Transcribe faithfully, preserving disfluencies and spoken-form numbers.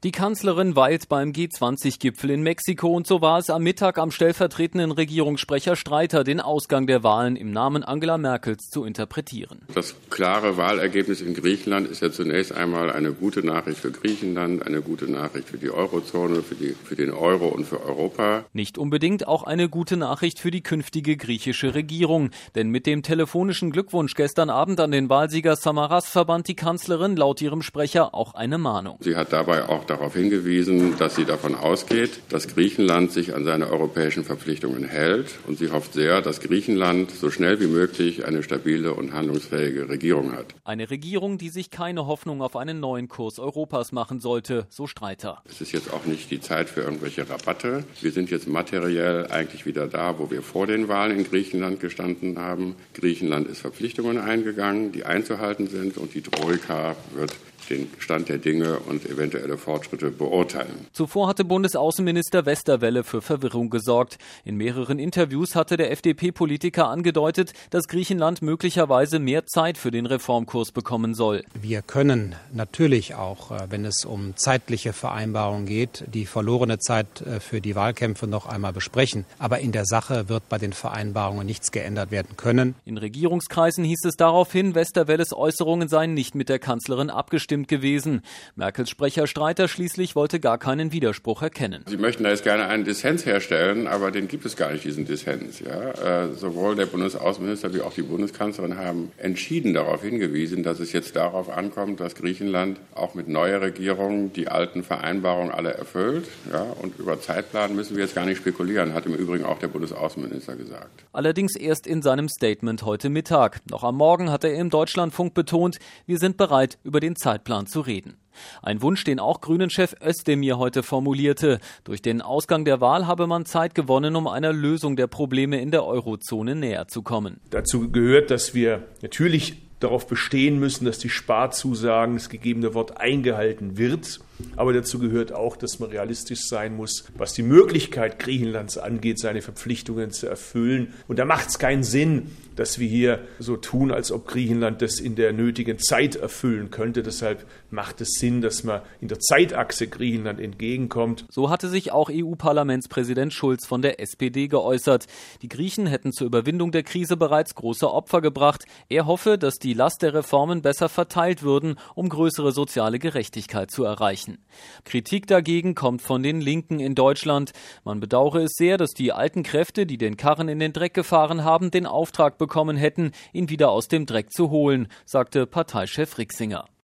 Die Kanzlerin weilt beim G zwanzig Gipfel in Mexiko und so war es am Mittag am stellvertretenden Regierungssprecher Streiter, den Ausgang der Wahlen im Namen Angela Merkels zu interpretieren. Das klare Wahlergebnis in Griechenland ist ja zunächst einmal eine gute Nachricht für Griechenland, eine gute Nachricht für die Eurozone, für, die, für den Euro und für Europa. Nicht unbedingt auch eine gute Nachricht für die künftige griechische Regierung. Denn mit dem telefonischen Glückwunsch gestern Abend an den Wahlsieger Samaras verband die Kanzlerin laut ihrem Sprecher auch eine Mahnung. Sie hat dabei auch darauf hingewiesen, dass sie davon ausgeht, dass Griechenland sich an seine europäischen Verpflichtungen hält. Und sie hofft sehr, dass Griechenland so schnell wie möglich eine stabile und handlungsfähige Regierung hat. Eine Regierung, die sich keine Hoffnung auf einen neuen Kurs Europas machen sollte, so Streiter. Es ist jetzt auch nicht die Zeit für irgendwelche Rabatte. Wir sind jetzt materiell eigentlich wieder da, wo wir vor den Wahlen in Griechenland gestanden haben. Griechenland ist Verpflichtungen eingegangen, die einzuhalten sind, und die Troika wird den Stand der Dinge und eventuelle Fortschritte beurteilen. Zuvor hatte Bundesaußenminister Westerwelle für Verwirrung gesorgt. In mehreren Interviews hatte der F D P-Politiker angedeutet, dass Griechenland möglicherweise mehr Zeit für den Reformkurs bekommen soll. Wir können natürlich auch, wenn es um zeitliche Vereinbarungen geht, die verlorene Zeit für die Wahlkämpfe noch einmal besprechen. Aber in der Sache wird bei den Vereinbarungen nichts geändert werden können. In Regierungskreisen hieß es daraufhin, Westerwelles Äußerungen seien nicht mit der Kanzlerin abgestimmt gewesen. Merkels Sprecher Streiter schließlich wollte gar keinen Widerspruch erkennen. Sie möchten da jetzt gerne einen Dissens herstellen, aber den gibt es gar nicht, diesen Dissens. Ja? Äh, sowohl der Bundesaußenminister wie auch die Bundeskanzlerin haben entschieden darauf hingewiesen, dass es jetzt darauf ankommt, dass Griechenland auch mit neuer Regierung die alten Vereinbarungen alle erfüllt. Ja? Und über Zeitplan müssen wir jetzt gar nicht spekulieren, hat im Übrigen auch der Bundesaußenminister gesagt. Allerdings erst in seinem Statement heute Mittag. Noch am Morgen hat er im Deutschlandfunk betont, wir sind bereit, über den Zeitplan zu reden. Ein Wunsch, den auch Grünen-Chef Özdemir heute formulierte. Durch den Ausgang der Wahl habe man Zeit gewonnen, um einer Lösung der Probleme in der Eurozone näher zu kommen. Dazu gehört, dass wir natürlich darauf bestehen müssen, dass die Sparzusagen, das gegebene Wort, eingehalten wird. Aber dazu gehört auch, dass man realistisch sein muss, was die Möglichkeit Griechenlands angeht, seine Verpflichtungen zu erfüllen. Und da macht es keinen Sinn, dass wir hier so tun, als ob Griechenland das in der nötigen Zeit erfüllen könnte. Deshalb macht es Sinn, dass man in der Zeitachse Griechenland entgegenkommt. So hatte sich auch E U-Parlamentspräsident Schulz von der S P D geäußert. Die Griechen hätten zur Überwindung der Krise bereits große Opfer gebracht. Er hoffe, dass die Last der Reformen besser verteilt würden, um größere soziale Gerechtigkeit zu erreichen. Kritik dagegen kommt von den Linken in Deutschland. Man bedauere es sehr, dass die alten Kräfte, die den Karren in den Dreck gefahren haben, den Auftrag bekommen hätten, ihn wieder aus dem Dreck zu holen, sagte Parteichef Rixinger.